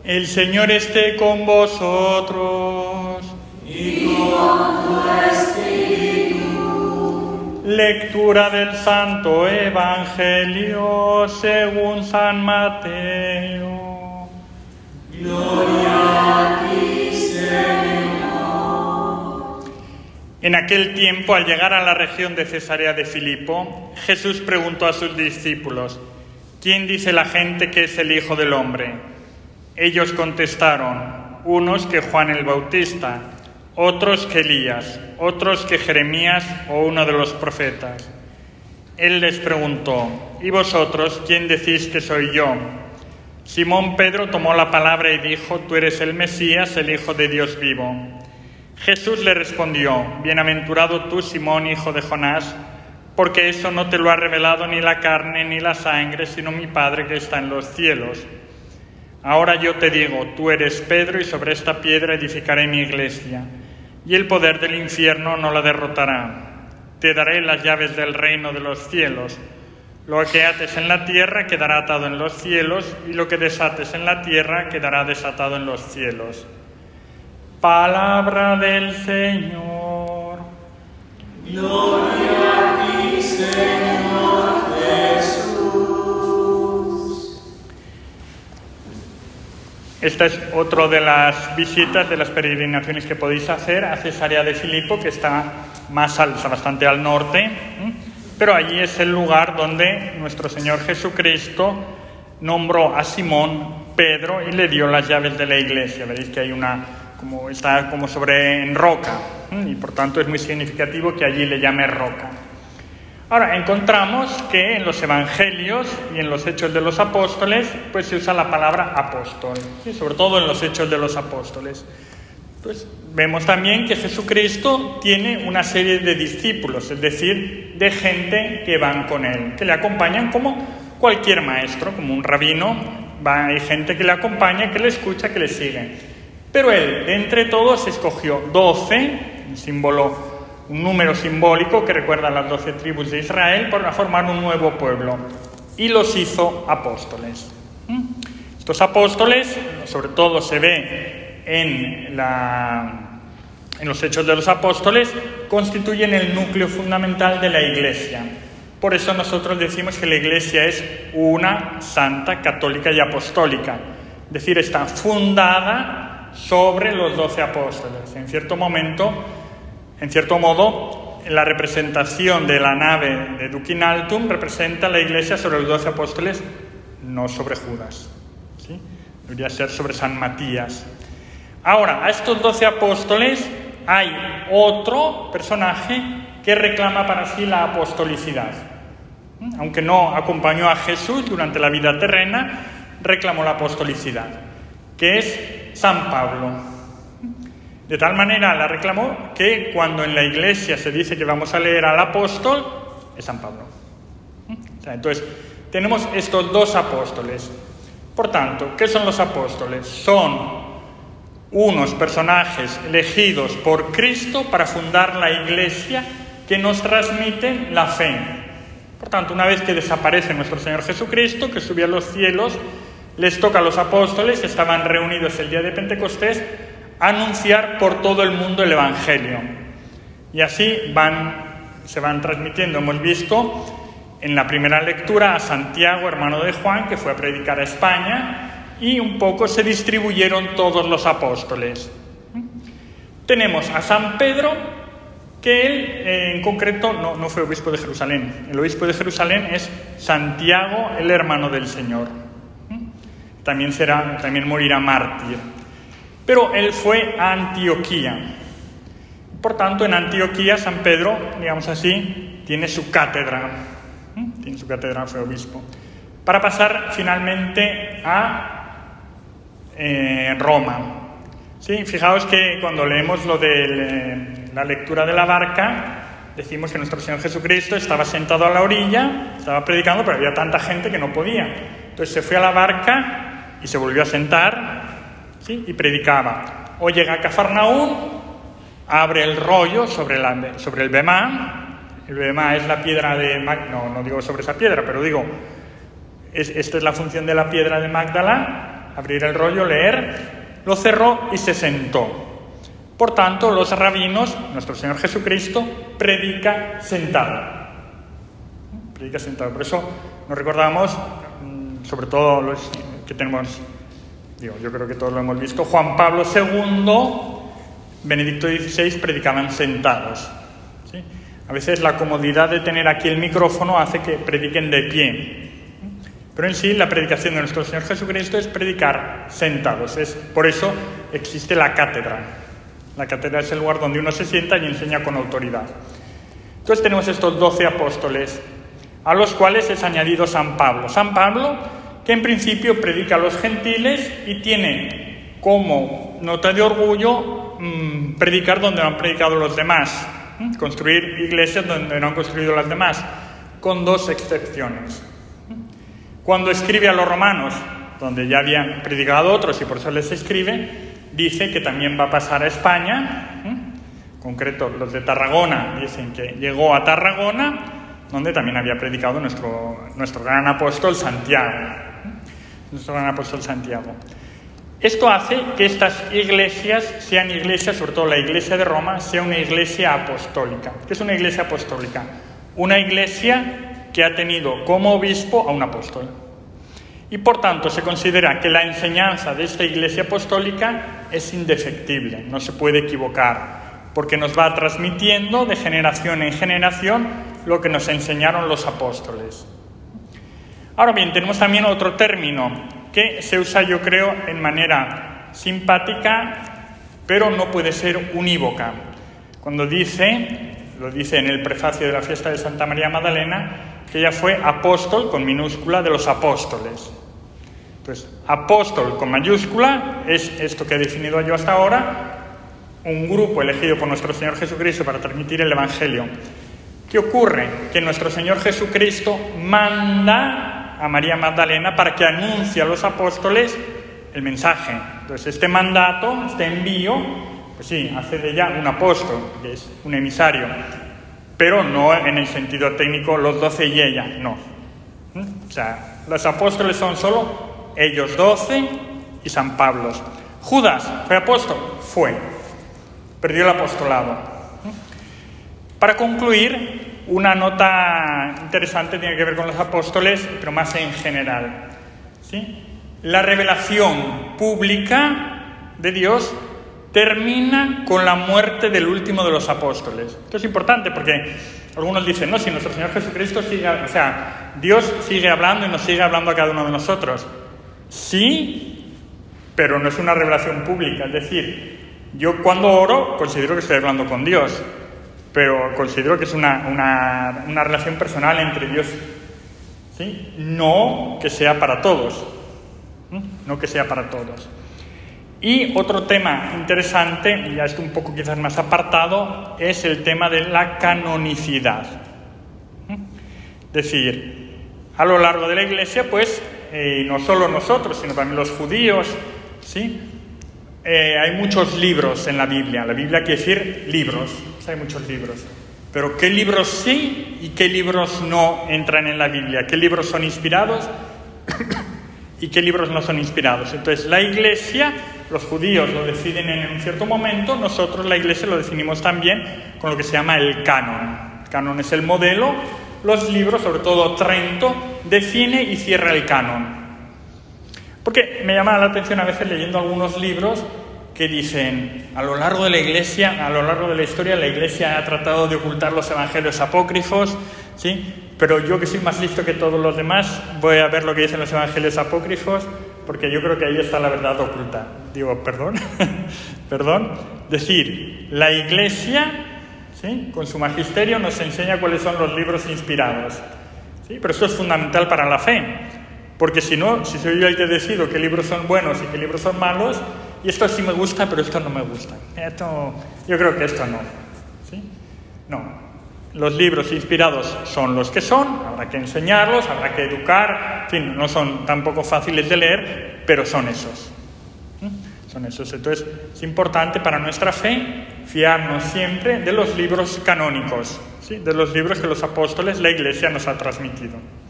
El Señor esté con vosotros. Y con tu espíritu. Lectura del Santo Evangelio según San Mateo. Gloria a ti, Señor. En aquel tiempo, al llegar a la región de Cesarea de Filipo, Jesús preguntó a sus discípulos: ¿Quién dice la gente que es el Hijo del Hombre? Ellos contestaron: unos que Juan el Bautista, otros que Elías, otros que Jeremías o uno de los profetas. Él les preguntó: ¿y vosotros quién decís que soy yo? Simón Pedro tomó la palabra y dijo: Tú eres el Mesías, el Hijo de Dios vivo. Jesús le respondió: Bienaventurado tú, Simón, hijo de Jonás, porque eso no te lo ha revelado ni la carne ni la sangre, sino mi Padre que está en los cielos. Ahora yo te digo, tú eres Pedro, y sobre esta piedra edificaré mi iglesia, y el poder del infierno no la derrotará. Te daré las llaves del reino de los cielos. Lo que ates en la tierra quedará atado en los cielos, y lo que desates en la tierra quedará desatado en los cielos. Palabra del Señor. Gloria a ti, Señor Jesús. Esta es otra de las visitas, de las peregrinaciones que podéis hacer a Cesarea de Filipo, que está bastante al norte, pero allí es el lugar donde nuestro Señor Jesucristo nombró a Simón Pedro y le dio las llaves de la iglesia. Veréis que hay está como en roca, y por tanto es muy significativo que allí le llame roca. Ahora, encontramos que en los Evangelios y en los Hechos de los Apóstoles pues se usa la palabra apóstol, ¿sí? Sobre todo en los Hechos de los Apóstoles. Pues vemos también que Jesucristo tiene una serie de discípulos, es decir, de gente que van con él, que le acompañan como cualquier maestro, como un rabino. Hay gente que le acompaña, que le escucha, que le sigue. Pero él, de entre todos, escogió 12, un número simbólico que recuerda a las 12 tribus de Israel, para formar un nuevo pueblo, y los hizo apóstoles. Estos apóstoles, sobre todo se ve en los Hechos de los Apóstoles, constituyen el núcleo fundamental de la Iglesia. Por eso nosotros decimos que la Iglesia es una, santa, católica y apostólica. Es decir, está fundada sobre los 12 apóstoles. En cierto modo, la representación de la nave de Ducin Altum representa la Iglesia sobre los 12 apóstoles, no sobre Judas, ¿sí? Debería ser sobre San Matías. Ahora, a estos 12 apóstoles hay otro personaje que reclama para sí la apostolicidad. Aunque no acompañó a Jesús durante la vida terrena, reclamó la apostolicidad, que es San Pablo. De tal manera la reclamó que cuando en la Iglesia se dice que vamos a leer al apóstol, es San Pablo. Entonces, tenemos estos dos apóstoles. Por tanto, ¿qué son los apóstoles? Son unos personajes elegidos por Cristo para fundar la Iglesia, que nos transmiten la fe. Por tanto, una vez que desaparece nuestro Señor Jesucristo, que subió a los cielos, les toca a los apóstoles, que estaban reunidos el día de Pentecostés, anunciar por todo el mundo el Evangelio. Y así se van transmitiendo. Hemos visto en la primera lectura a Santiago, hermano de Juan, que fue a predicar a España, y un poco se distribuyeron todos los apóstoles. Tenemos a San Pedro, que él en concreto no fue obispo de Jerusalén. El obispo de Jerusalén es Santiago, el hermano del Señor. También morirá mártir. Pero él fue a Antioquía. Por tanto, en Antioquía San Pedro, digamos así, tiene su cátedra. Fue obispo. Para pasar finalmente a Roma. ¿Sí? Fijaos que cuando leemos lo de la lectura de la barca, decimos que nuestro Señor Jesucristo estaba sentado a la orilla, estaba predicando, pero había tanta gente que no podía. Entonces se fue a la barca y se volvió a sentar, ¿sí? Y predicaba. O llega a Cafarnaún, abre el rollo sobre el bemá. El bemá es la piedra de Magdala. No digo sobre esa piedra, pero digo, esta es la función de la piedra de Magdala. abrir el rollo, leer, lo cerró y se sentó. Por tanto, los rabinos, nuestro Señor Jesucristo, predica sentado. Predica sentado. Por eso nos recordamos, sobre todo los que tenemos, yo creo que todos lo hemos visto, Juan Pablo II, Benedicto XVI predicaban sentados. ¿Sí? A veces la comodidad de tener aquí el micrófono hace que prediquen de pie. Pero en sí la predicación de nuestro Señor Jesucristo es predicar sentados. Por eso existe la cátedra. La cátedra es el lugar donde uno se sienta y enseña con autoridad. Entonces tenemos estos 12 apóstoles, a los cuales es añadido San Pablo. San Pablo, que en principio predica a los gentiles y tiene como nota de orgullo predicar donde no han predicado los demás, construir iglesias donde no han construido las demás, con 2 excepciones. Cuando escribe a los romanos, donde ya habían predicado otros y por eso les escribe, dice que también va a pasar a España. En concreto, los de Tarragona dicen que llegó a Tarragona, donde también había predicado nuestro gran apóstol Santiago. Nuestro gran apóstol Santiago. Esto hace que estas iglesias sean iglesias, sobre todo la iglesia de Roma, sea una iglesia apostólica. ¿Qué es una iglesia apostólica? Una iglesia que ha tenido como obispo a un apóstol. Y por tanto se considera que la enseñanza de esta iglesia apostólica es indefectible, no se puede equivocar, porque nos va transmitiendo de generación en generación lo que nos enseñaron los apóstoles. Ahora bien, tenemos también otro término que se usa, yo creo, en manera simpática, pero no puede ser unívoca. Cuando lo dice en el prefacio de la fiesta de Santa María Magdalena, que ella fue apóstol con minúscula de los apóstoles. Entonces, apóstol con mayúscula es esto que he definido yo hasta ahora, un grupo elegido por nuestro Señor Jesucristo para transmitir el Evangelio. ¿Qué ocurre? Que nuestro Señor Jesucristo manda a María Magdalena para que anuncie a los apóstoles el mensaje. Entonces, este mandato, este envío, pues sí, hace de ella un apóstol, que es un emisario, pero no en el sentido técnico los 12 y ella, no. O sea, los apóstoles son solo ellos 12 y San Pablo. Judas, ¿fue apóstol? Fue. Perdió el apostolado. Para concluir, una nota interesante tiene que ver con los apóstoles, pero más en general. ¿Sí? La revelación pública de Dios termina con la muerte del último de los apóstoles. Esto es importante porque algunos dicen, no, si nuestro Señor Jesucristo sigue, Dios sigue hablando y nos sigue hablando a cada uno de nosotros. Sí, pero no es una revelación pública. Es decir, yo cuando oro considero que estoy hablando con Dios, pero considero que es una relación personal entre Dios, ¿sí? No que sea para todos. No que sea para todos. Y otro tema interesante, y ya esto un poco quizás más apartado, es el tema de la canonicidad. Es decir, a lo largo de la Iglesia, pues, no solo nosotros, sino también los judíos, ¿sí? Hay muchos libros en la Biblia. La Biblia quiere decir libros, hay muchos libros. Pero ¿qué libros sí y qué libros no entran en la Biblia? ¿Qué libros son inspirados y qué libros no son inspirados? Entonces, la Iglesia, los judíos lo deciden en un cierto momento, nosotros, la Iglesia, lo definimos también con lo que se llama el canon. El canon es el modelo, los libros, sobre todo Trento, define y cierra el canon. Porque me llama la atención a veces leyendo algunos libros que dicen, a lo largo de la Iglesia, a lo largo de la historia, la Iglesia ha tratado de ocultar los evangelios apócrifos, ¿sí? Pero yo, que soy más listo que todos los demás, voy a ver lo que dicen los evangelios apócrifos, porque yo creo que ahí está la verdad oculta. Digo, perdón, perdón. Decir, la Iglesia, ¿sí?, con su magisterio nos enseña cuáles son los libros inspirados, ¿sí? Pero esto es fundamental para la fe, porque si no, si soy yo el que decido qué libros son buenos y qué libros son malos, y esto sí me gusta, pero esto no me gusta. Yo creo que esto no, ¿sí? No. Los libros inspirados son los que son, habrá que enseñarlos, habrá que educar, en fin, no son tampoco fáciles de leer, pero son esos. Son esos. Entonces, es importante para nuestra fe fiarnos siempre de los libros canónicos, ¿sí?, de los libros que los apóstoles, la Iglesia, nos ha transmitido.